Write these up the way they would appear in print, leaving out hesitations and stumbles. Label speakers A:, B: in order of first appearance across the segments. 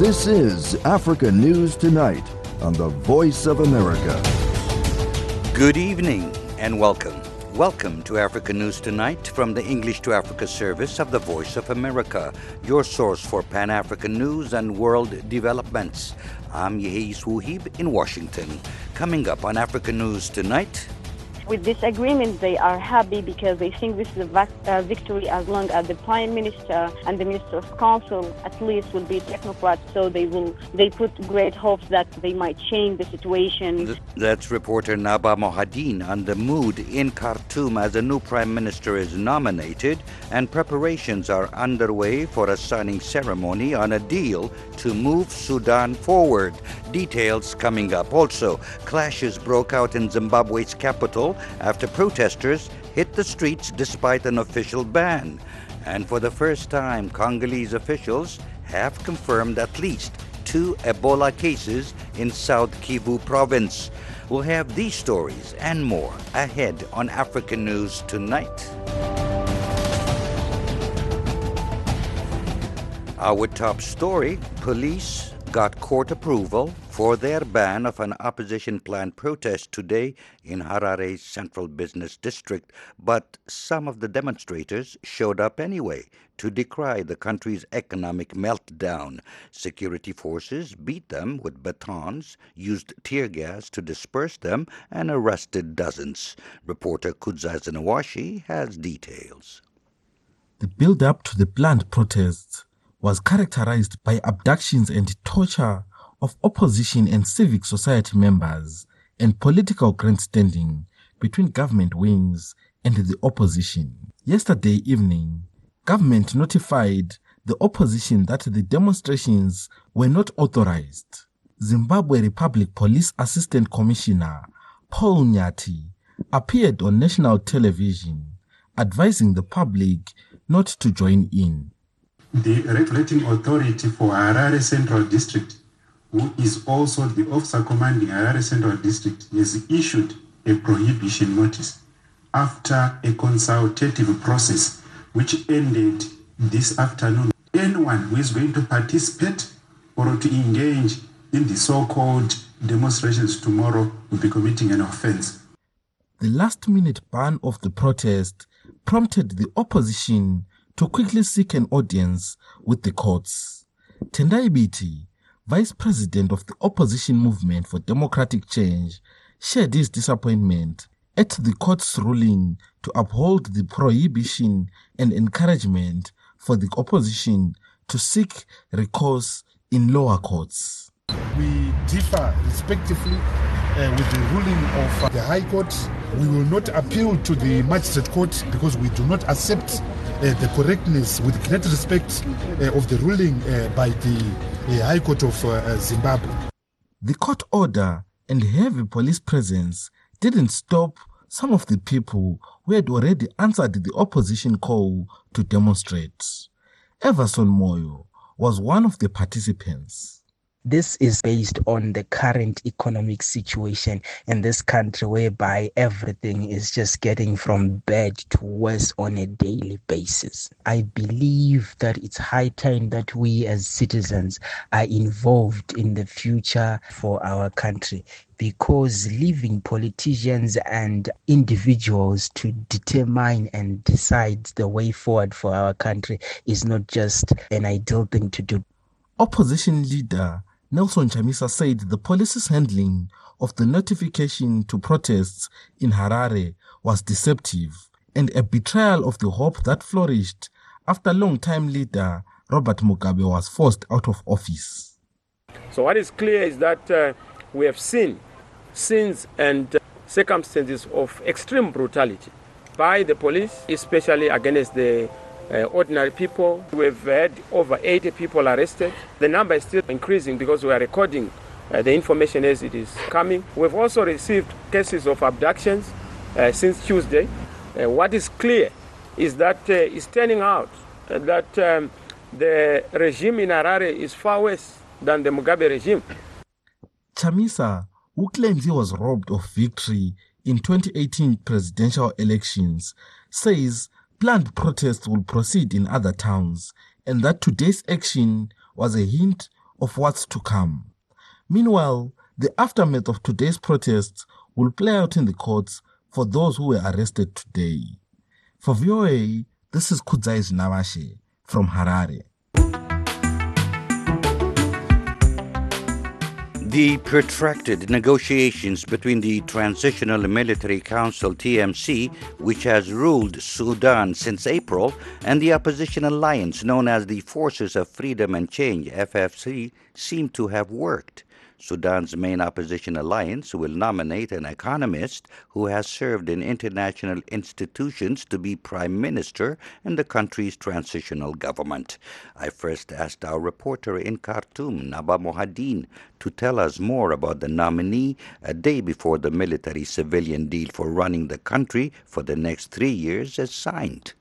A: This is Africa News Tonight on the Voice of America.
B: Good evening and welcome. Welcome to Africa News Tonight from the English to Africa service of the Voice of America, your source for Pan-African news and world developments. I'm Yehis Wuhib in Washington. Coming up on Africa News Tonight.
C: With this agreement, they are happy because they think this is a victory as long as the Prime Minister and the Minister of Council at least will be technocrats, so they put great hopes that they might change the situation.
B: That's reporter Naba Mohadin on the mood in Khartoum as a new Prime Minister is nominated and preparations are underway for a signing ceremony on a deal to move Sudan forward. Details coming up. Also, clashes broke out in Zimbabwe's capital after protesters hit the streets despite an official ban. And for the first time, Congolese officials have confirmed at least 2 Ebola cases in South Kivu province. We'll have these stories and more ahead on Africa News Tonight. Our top story, police got court approval for their ban of an opposition planned protest today in Harare's central business district, but some of the demonstrators showed up anyway to decry the country's economic meltdown. Security forces beat them with batons, used tear gas to disperse them, and arrested dozens. Reporter Kudza Zinawashi has details.
D: The build-up to the planned protests was characterized by abductions and torture of opposition and civic society members and political grandstanding between government wings and the opposition. Yesterday evening, government notified the opposition that the demonstrations were not authorized. Zimbabwe Republic Police Assistant Commissioner Paul Nyati appeared on national television advising the public not to join in.
E: The regulating authority for Harare Central District, who is also the officer commanding Harare Central District, has issued a prohibition notice after a consultative process which ended this afternoon. Anyone who is going to participate or to engage in the so-called demonstrations tomorrow will be committing an offense.
D: The last-minute ban of the protest prompted the opposition to quickly seek an audience with the courts. Tendai Biti, Vice President of the Opposition Movement for Democratic Change, shared his disappointment at the court's ruling to uphold the prohibition and encouragement for the opposition to seek recourse in lower courts.
F: We differ respectively with the ruling of the High Court. We will not appeal to the Magistrate Court because we do not accept the correctness with great respect of the ruling by the High Court of Zimbabwe.
D: The court order and heavy police presence didn't stop some of the people who had already answered the opposition call to demonstrate. Everson Moyo was one of the participants.
G: This is based on the current economic situation in this country, whereby everything is just getting from bad to worse on a daily basis. I believe that it's high time that we as citizens are involved in the future for our country, because leaving politicians and individuals to determine and decide the way forward for our country is not just an ideal thing to do.
D: Opposition leader Nelson Chamisa said the police's handling of the notification to protests in Harare was deceptive and a betrayal of the hope that flourished after long-time leader Robert Mugabe was forced out of office.
H: So what is clear is that we have seen scenes and circumstances of extreme brutality by the police, especially against the ordinary people. We've had over 80 people arrested. The number is still increasing because we are recording the information as it is coming. We've also received cases of abductions since Tuesday. What is clear is that it's turning out that the regime in Harare is far worse than the Mugabe regime.
D: Chamisa, who claims he was robbed of victory in 2018 presidential elections, says planned protests will proceed in other towns and that today's action was a hint of what's to come. Meanwhile, the aftermath of today's protests will play out in the courts for those who were arrested today. For VOA, this is Kudzai Zinawashe from Harare.
B: The protracted negotiations between the Transitional Military Council TMC, which has ruled Sudan since April, and the opposition alliance known as the Forces of Freedom and Change FFC seem to have worked. Sudan's main opposition alliance will nominate an economist who has served in international institutions to be prime minister in the country's transitional government. I first asked our reporter in Khartoum, Naba Mohadeen, to tell us more about the nominee a day before the military-civilian deal for running the country for the next 3 years is signed.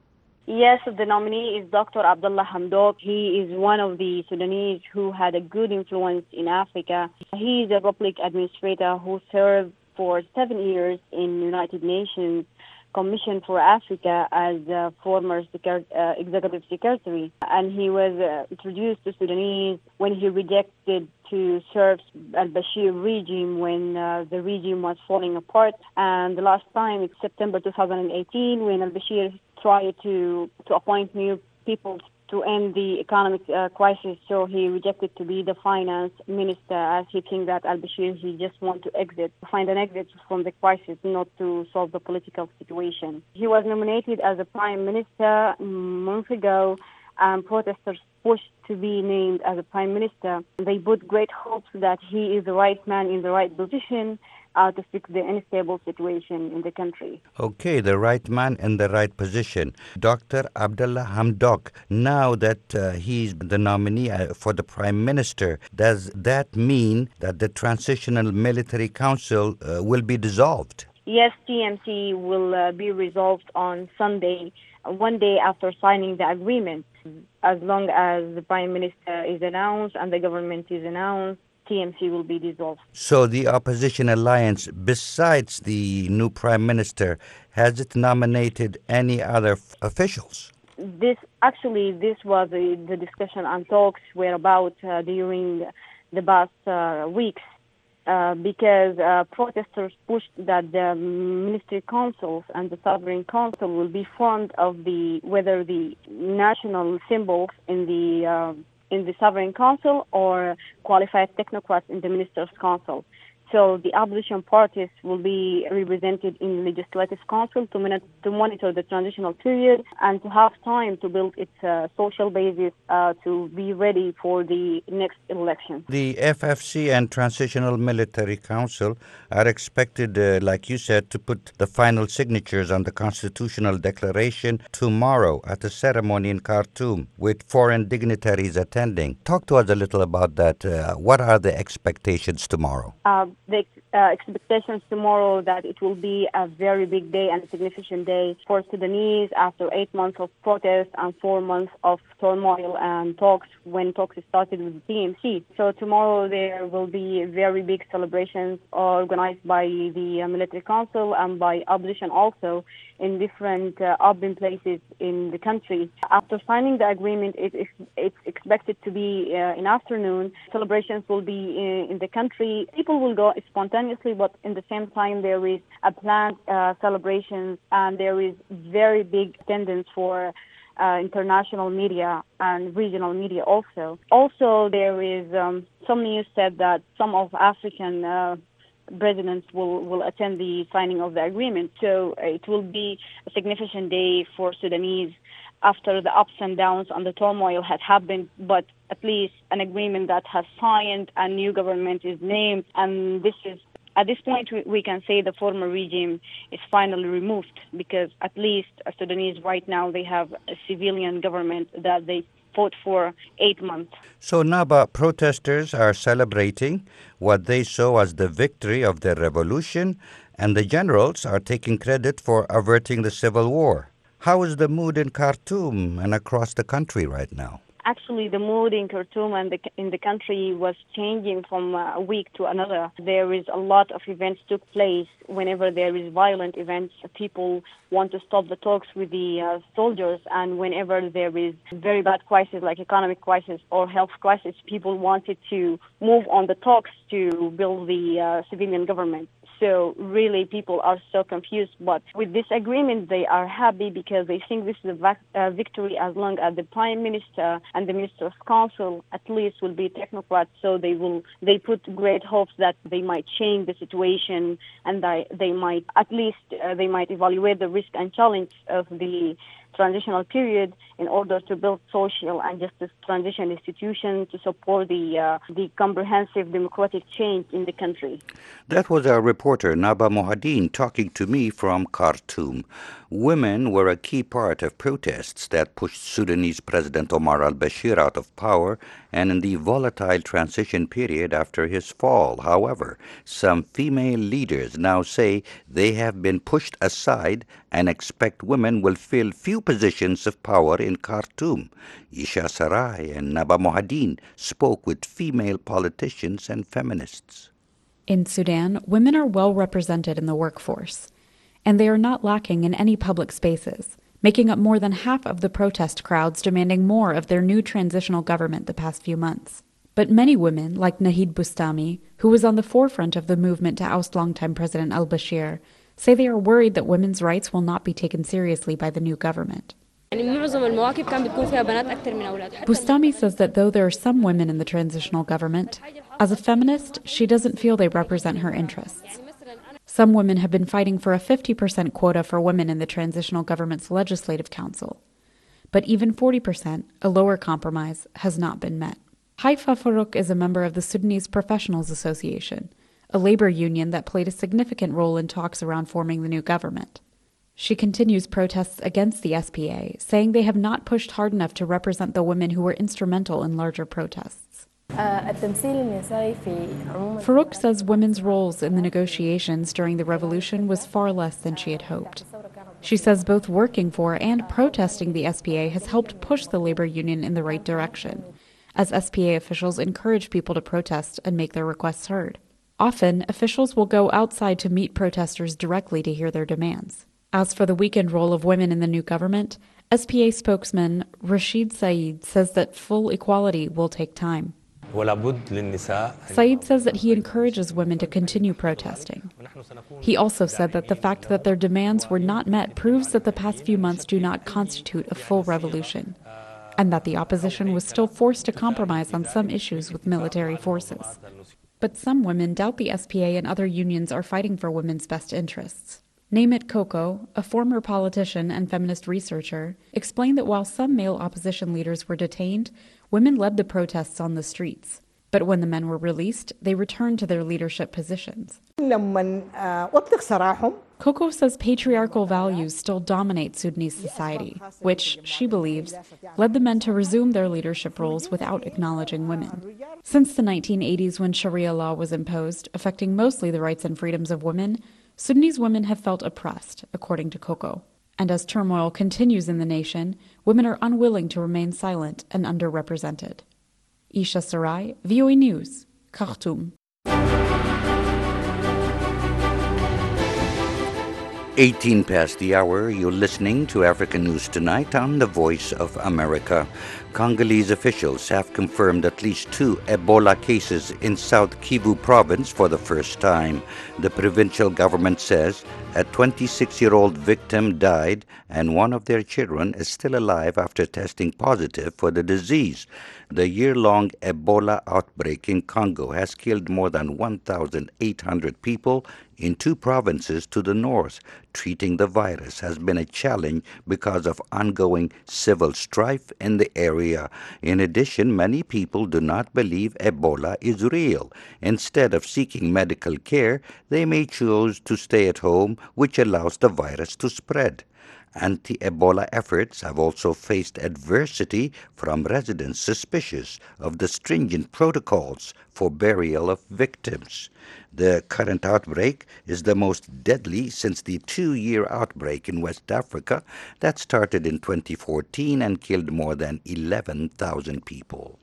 C: Yes, the nominee is Dr. Abdullah Hamdok. He is one of the Sudanese who had a good influence in Africa. He is a public administrator who served for 7 years in United Nations Commission for Africa as a former executive secretary. And he was introduced to Sudanese when he rejected to serve al-Bashir regime when the regime was falling apart. And the last time, it's September 2018, when al-Bashir tried to appoint new people to end the economic crisis, so he rejected to be the finance minister as he thinks that al-Bashir, he just want to find an exit from the crisis, not to solve the political situation. He was nominated as a prime minister a month ago, and protesters pushed to be named as a prime minister. They put great hopes that he is the right man in the right position to fix the unstable situation in the country.
B: Okay, the right man in the right position. Dr. Abdullah Hamdok, now that he's the nominee for the Prime Minister, does that mean that the Transitional Military Council will be dissolved?
C: Yes, TMC will be resolved on Sunday, one day after signing the agreement. As long as the Prime Minister is announced and the government is announced, TMC will be dissolved.
B: So the opposition alliance, besides the new prime minister, has it nominated any other officials?
C: This was the discussion and talks were about during the past weeks because protesters pushed that the ministry councils and the sovereign council will be formed of whether the national symbols in the Sovereign Council or qualified technocrats in the Ministers' Council. So the opposition parties will be represented in the Legislative Council to monitor the transitional period and to have time to build its social basis to be ready for the next election.
B: The FFC and Transitional Military Council are expected, like you said, to put the final signatures on the Constitutional Declaration tomorrow at a ceremony in Khartoum with foreign dignitaries attending. Talk to us a little about that. What are the expectations tomorrow?
C: The expectations tomorrow that it will be a very big day and a significant day for Sudanese after 8 months of protest and 4 months of turmoil and talks when talks started with the TMC. So tomorrow there will be very big celebrations organized by the military council and by opposition also in different urban places in the country. After signing the agreement, it's expected to be in afternoon. Celebrations will be in the country. People will go spontaneously, but in the same time there is a planned celebration and there is very big attendance for international media and regional media also. Also, there is some news said that some of African presidents will attend the signing of the agreement. So it will be a significant day for Sudanese after the ups and downs and the turmoil had happened, but at least an agreement that has signed, a new government is named, and this is, at this point, we can say the former regime is finally removed because at least Sudanese right now, they have a civilian government that they fought for 8 months.
B: So, Naba, protesters are celebrating what they saw as the victory of their revolution, and the generals are taking credit for averting the civil war. How is the mood in Khartoum and across the country right now?
C: Actually, the mood in Khartoum and in the country was changing from a week to another. There is a lot of events took place. Whenever there is violent events, people want to stop the talks with the soldiers, and whenever there is very bad crisis like economic crisis or health crisis, people wanted to move on the talks to build the civilian government. So really people are so confused. But with this agreement, they are happy because they think this is a victory as long as the Prime Minister and the Minister of Council at least will be technocrats. So they put great hopes that they might change the situation and they might evaluate the risk and challenge of the transitional period in order to build social and justice transition institutions to support the comprehensive democratic change in the country.
B: That was our reporter Naba Mohadeen talking to me from Khartoum. Women were a key part of protests that pushed Sudanese President Omar al-Bashir out of power and in the volatile transition period after his fall. However, some female leaders now say they have been pushed aside and expect women will fill few positions of power in Khartoum. Isha Sarai and Naba Mohadeen spoke with female politicians and feminists.
I: In Sudan, women are well represented in the workforce, and they are not lacking in any public spaces, making up more than half of the protest crowds demanding more of their new transitional government the past few months. But many women, like Nahid Bustami, who was on the forefront of the movement to oust longtime President al-Bashir, say they are worried that women's rights will not be taken seriously by the new government. Bustami says that though there are some women in the transitional government, as a feminist, she doesn't feel they represent her interests. Some women have been fighting for a 50% quota for women in the transitional government's legislative council. But even 40%, a lower compromise, has not been met. Haifa Farouk is a member of the Sudanese Professionals Association, a labor union that played a significant role in talks around forming the new government. She continues protests against the SPA, saying they have not pushed hard enough to represent the women who were instrumental in larger protests. Farouk says women's roles in the negotiations during the revolution was far less than she had hoped. She says both working for and protesting the SPA has helped push the labor union in the right direction, as SPA officials encourage people to protest and make their requests heard. Often, officials will go outside to meet protesters directly to hear their demands. As for the weakened role of women in the new government, SPA spokesman Rashid Said says that full equality will take time. Said says that he encourages women to continue protesting. He also said that the fact that their demands were not met proves that the past few months do not constitute a full revolution, and that the opposition was still forced to compromise on some issues with military forces. But some women doubt the SPA and other unions are fighting for women's best interests. Namit Koko, a former politician and feminist researcher, explained that while some male opposition leaders were detained, women led the protests on the streets. But when the men were released, they returned to their leadership positions. Koko says patriarchal values still dominate Sudanese society, which, she believes, led the men to resume their leadership roles without acknowledging women. Since the 1980s, when Sharia law was imposed, affecting mostly the rights and freedoms of women, Sudanese women have felt oppressed, according to Koko. And as turmoil continues in the nation, women are unwilling to remain silent and underrepresented. Isha Sarai, VOA News, Khartoum.
B: 18 past the hour, you're listening to African News Tonight on the Voice of America. Congolese officials have confirmed at least 2 Ebola cases in South Kivu province for the first time. The provincial government says a 26-year-old victim died and one of their children is still alive after testing positive for the disease. The year-long Ebola outbreak in Congo has killed more than 1,800 people in 2 provinces to the north. Treating the virus has been a challenge because of ongoing civil strife in the area. In addition, many people do not believe Ebola is real. Instead of seeking medical care, they may choose to stay at home, which allows the virus to spread. Anti-Ebola efforts have also faced adversity from residents suspicious of the stringent protocols for burial of victims. The current outbreak is the most deadly since the 2-year outbreak in West Africa that started in 2014 and killed more than 11,000 people.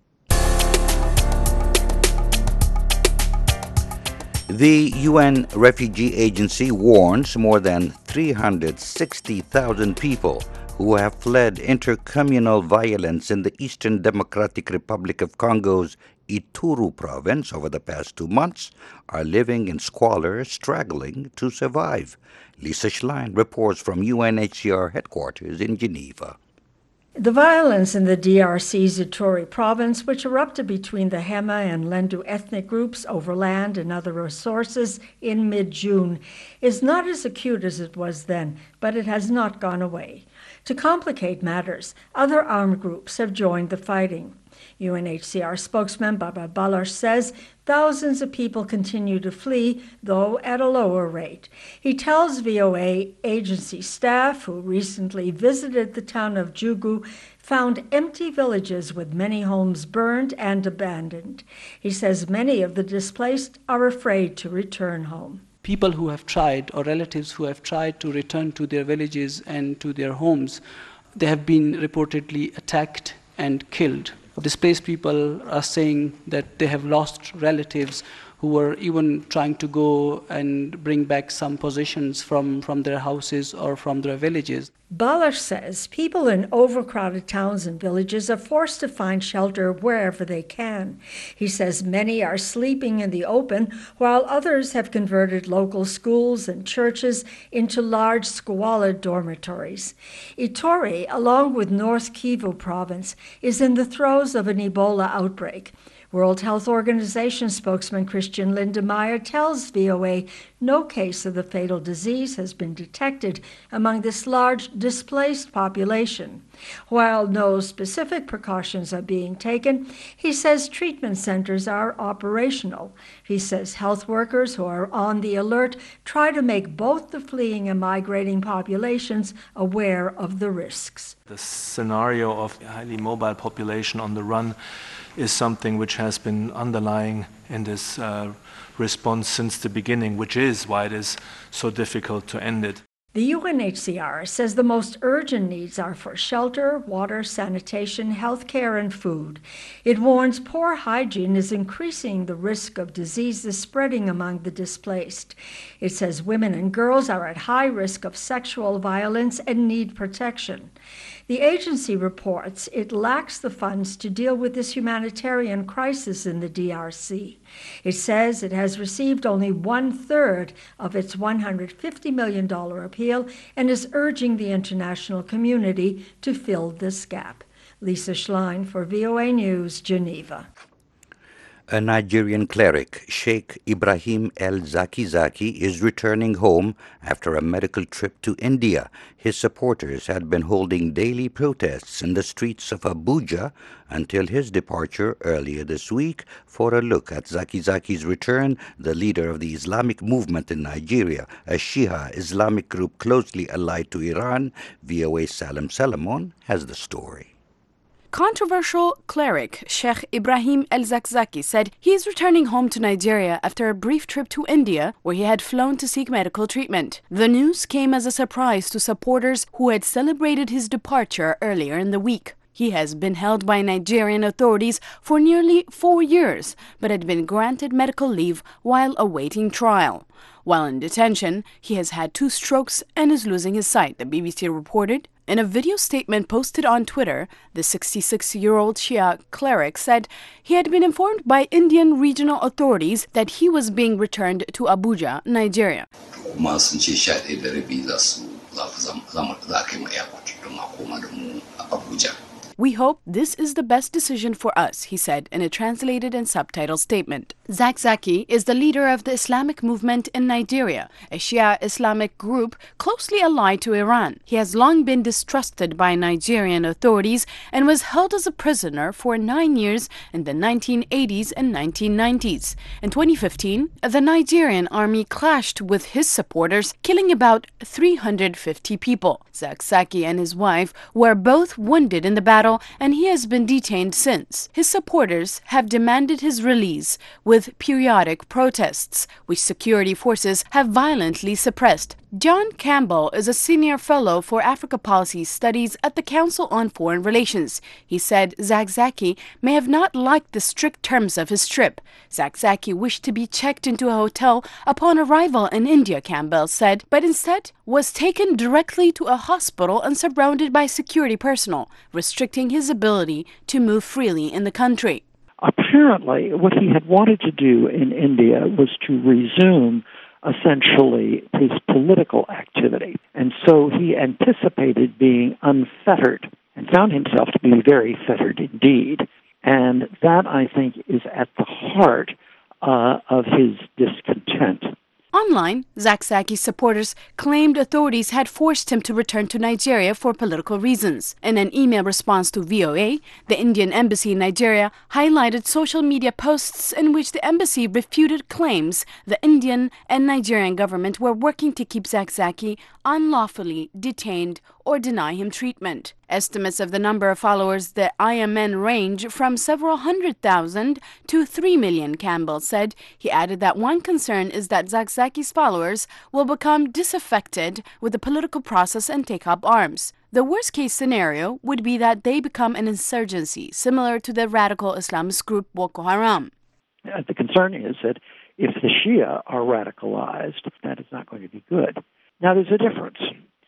B: The UN Refugee Agency warns more than 360,000 people who have fled intercommunal violence in the Eastern Democratic Republic of Congo's Ituri province over the past 2 months are living in squalor, struggling to survive. Lisa Schlein reports from UNHCR headquarters in Geneva.
J: The violence in the DRC's Ituri province, which erupted between the Hema and Lendu ethnic groups over land and other resources in mid-June, is not as acute as it was then, but it has not gone away. To complicate matters, other armed groups have joined the fighting. UNHCR spokesman Barbara Baloch says thousands of people continue to flee, though at a lower rate. He tells VOA agency staff who recently visited the town of Jugu found empty villages with many homes burned and abandoned. He says many of the displaced are afraid to return home.
K: People who have tried, or relatives who have tried to return to their villages and to their homes, they have been reportedly attacked and killed. Displaced people are saying that they have lost relatives who were even trying to go and bring back some possessions from their houses or from their villages.
J: Baloch says people in overcrowded towns and villages are forced to find shelter wherever they can. He says many are sleeping in the open, while others have converted local schools and churches into large squalid dormitories. Ituri, along with North Kivu province, is in the throes of an Ebola outbreak. World Health Organization spokesman Christian Lindemeier tells VOA no case of the fatal disease has been detected among this large displaced population. While no specific precautions are being taken, he says treatment centers are operational. He says health workers who are on the alert try to make both the fleeing and migrating populations aware of the risks.
L: The scenario of a highly mobile population on the run is something which has been underlying in this response since the beginning, which is why it is so difficult to end it.
J: The UNHCR says the most urgent needs are for shelter, water, sanitation, health care, and food. It warns poor hygiene is increasing the risk of diseases spreading among the displaced. It says women and girls are at high risk of sexual violence and need protection. The agency reports it lacks the funds to deal with this humanitarian crisis in the DRC. It says it has received only 1/3 of its $150 million appeal and is urging the international community to fill this gap. Lisa Schlein for VOA News, Geneva.
B: A Nigerian cleric, Sheikh Ibrahim El-Zakzaky, is returning home after a medical trip to India. His supporters had been holding daily protests in the streets of Abuja until his departure earlier this week. For a look at Zakzaky's return, the leader of the Islamic movement in Nigeria, a Shia Islamic group closely allied to Iran, VOA Salam Salamon, has the story.
M: Controversial cleric Sheikh Ibrahim El-Zakzaky said he is returning home to Nigeria after a brief trip to India, where he had flown to seek medical treatment. The news came as a surprise to supporters who had celebrated his departure earlier in the week. He has been held by Nigerian authorities for nearly 4 years, but had been granted medical leave while awaiting trial. While in detention, he has had 2 strokes and is losing his sight, the BBC reported. In a video statement posted on Twitter, the 66-year-old Shia cleric said he had been informed by Indian regional authorities that he was being returned to Abuja, Nigeria. "We hope this is the best decision for us," he said in a translated and subtitled statement. Zakzaki is the leader of the Islamic movement in Nigeria, a Shia Islamic group closely allied to Iran. He has long been distrusted by Nigerian authorities and was held as a prisoner for 9 years in the 1980s and 1990s. In 2015, the Nigerian army clashed with his supporters, killing about 350 people. Zakzaki and his wife were both wounded in the battle, and he has been detained since. His supporters have demanded his release with periodic protests, which security forces have violently suppressed. John Campbell is a senior fellow for Africa Policy Studies at the Council on Foreign Relations. He said Zakzaki may have not liked the strict terms of his trip. Zakzaki wished to be checked into a hotel upon arrival in India, Campbell said, but instead was taken directly to a hospital and surrounded by security personnel, restricting his ability to move freely in the country.
N: Apparently, what he had wanted to do in India was to resume essentially his political activity. And so he anticipated being unfettered and found himself to be very fettered indeed. And that, I think, is at the heart of his discontent.
M: Online, Zakzaki's supporters claimed authorities had forced him to return to Nigeria for political reasons. In an email response to VOA, the Indian embassy in Nigeria highlighted social media posts in which the embassy refuted claims the Indian and Nigerian government were working to keep Zakzaki unlawfully detained or deny him treatment. Estimates of the number of followers the IMN range from several 100,000 to 3 million, Campbell said. He added that one concern is that Zakzaki's followers will become disaffected with the political process and take up arms. The worst-case scenario would be that they become an insurgency, similar to the radical Islamist group Boko Haram.
N: The concern is that if the Shia are radicalized, that is not going to be good. Now, there's a difference.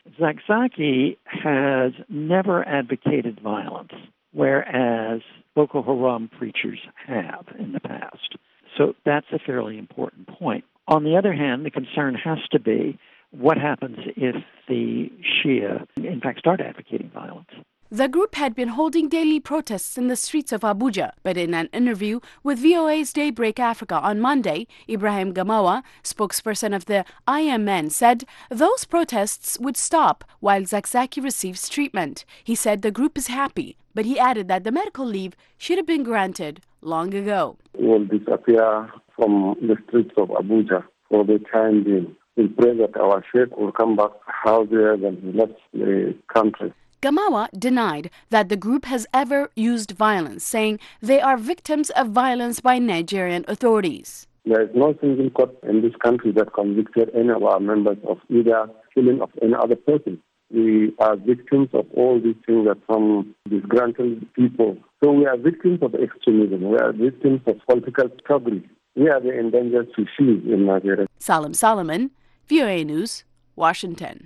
N: Zakzaki has never advocated violence, whereas Boko Haram preachers have in the past. So that's a fairly important point. On the other hand, the concern has to be what happens if the Shia, in fact, start advocating violence.
M: The group had been holding daily protests in the streets of Abuja, but in an interview with VOA's Daybreak Africa on Monday, Ibrahim Gamawa, spokesperson of the IMN, said those protests would stop while Zakzaki receives treatment. He said the group is happy, but he added that the medical leave should have been granted long ago.
O: Will disappear from the streets of Abuja for the time being. We pray that our sheikh will come back healthier than he left the country.
M: Gamawa denied that the group has ever used violence, saying they are victims of violence by Nigerian authorities.
O: There is no single court in this country that convicted any of our members of either killing of any other person. We are victims of all these things that some disgruntled people. So we are victims of extremism. We are victims of political struggle. We are the endangered species in Nigeria.
M: Salim Solomon, VOA News, Washington.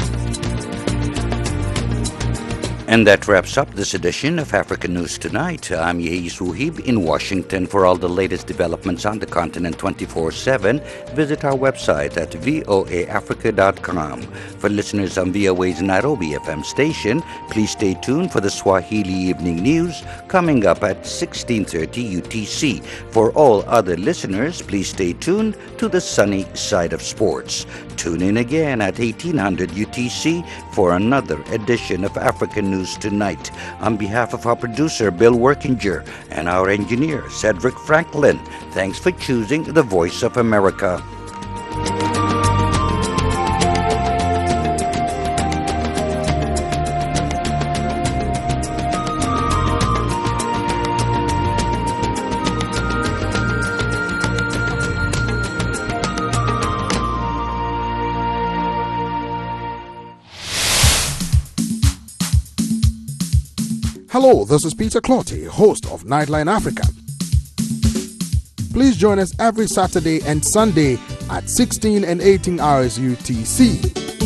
B: And that wraps up this edition of Africa News Tonight. I'm Yehis Wuhib in Washington. For all the latest developments on the continent 24/7, visit our website at voaafrica.com. For listeners on VOA's Nairobi FM station, please stay tuned for the Swahili Evening News coming up at 16:30 UTC. For all other listeners, please stay tuned to the sunny side of sports. Tune in again at 1800 UTC for another edition of Africa News Tonight. On behalf of our producer, Bill Workinger, and our engineer, Cedric Franklin, thanks for choosing the Voice of America.
P: Hello, this is Peter Clotty, host of Nightline Africa. Please join us every Saturday and Sunday at 16 and 18 hours UTC.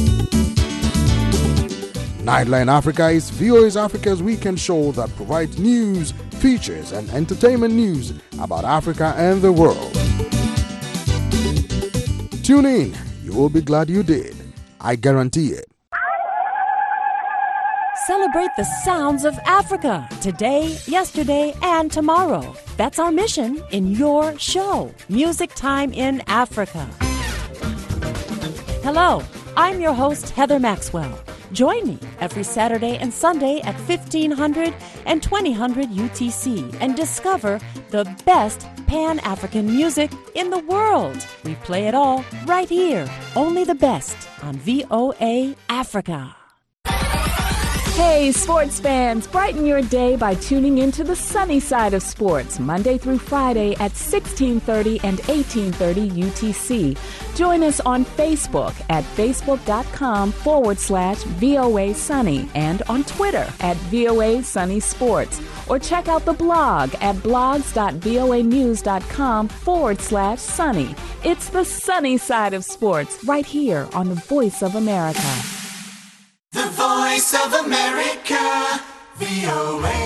P: Nightline Africa is VOA's Africa's weekend show that provides news, features, and entertainment news about Africa and the world. Tune in. You will be glad you did. I guarantee it.
Q: Celebrate celebrate the sounds of Africa today, yesterday, and tomorrow. That's our mission in your show, Music Time in Africa. Hello, I'm your host, Heather Maxwell. Join me every Saturday and Sunday at 1500 and 2000 UTC and discover the best Pan-African music in the world. We play it all right here, only the best on VOA Africa.
R: Hey, sports fans, brighten your day by tuning into the sunny side of sports, Monday through Friday at 1630 and 1830 UTC. Join us on Facebook at facebook.com/VOA Sunny and on Twitter at VOA Sunny Sports. Or check out the blog at blogs.voanews.com/sunny. It's the sunny side of sports right here on the Voice of America.
S: The Voice of America, VOA.